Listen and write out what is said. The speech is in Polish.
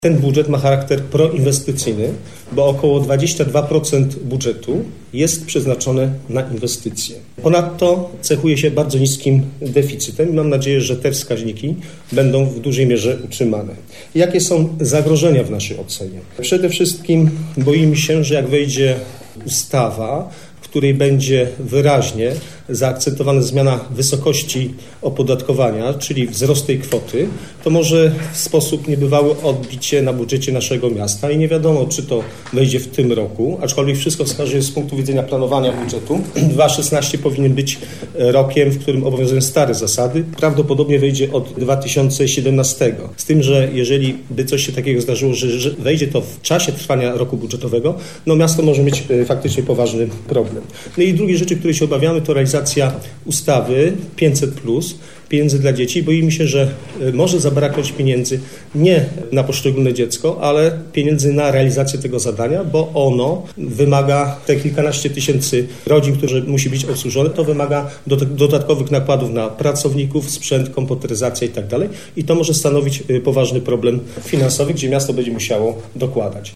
Ten budżet ma charakter proinwestycyjny, bo około 22% budżetu jest przeznaczone na inwestycje. Ponadto cechuje się bardzo niskim deficytem i mam nadzieję, że te wskaźniki będą w dużej mierze utrzymane. Jakie są zagrożenia w naszej ocenie? Przede wszystkim boimy się, że jak wejdzie ustawa, w której będzie wyraźnie zaakcentowana zmiana wysokości opodatkowania, czyli wzrost tej kwoty, to może w sposób niebywały odbić się na budżecie naszego miasta i nie wiadomo, czy to wejdzie w tym roku, aczkolwiek wszystko wskazuje z punktu widzenia planowania budżetu. 2016 powinien być rokiem, w którym obowiązują stare zasady. Prawdopodobnie wejdzie od 2017. Z tym, że jeżeli by coś się takiego zdarzyło, że wejdzie to w czasie trwania roku budżetowego, no miasto może mieć faktycznie poważny problem. No i drugie rzeczy, której się obawiamy, to realizacja ustawy 500+, pieniędzy dla dzieci. Boimy się, że może zabraknąć pieniędzy nie na poszczególne dziecko, ale pieniędzy na realizację tego zadania, bo ono wymaga te kilkanaście tysięcy rodzin, które musi być obsłużone, to wymaga dodatkowych nakładów na pracowników, sprzęt, komputeryzację i tak dalej. I to może stanowić poważny problem finansowy, gdzie miasto będzie musiało dokładać.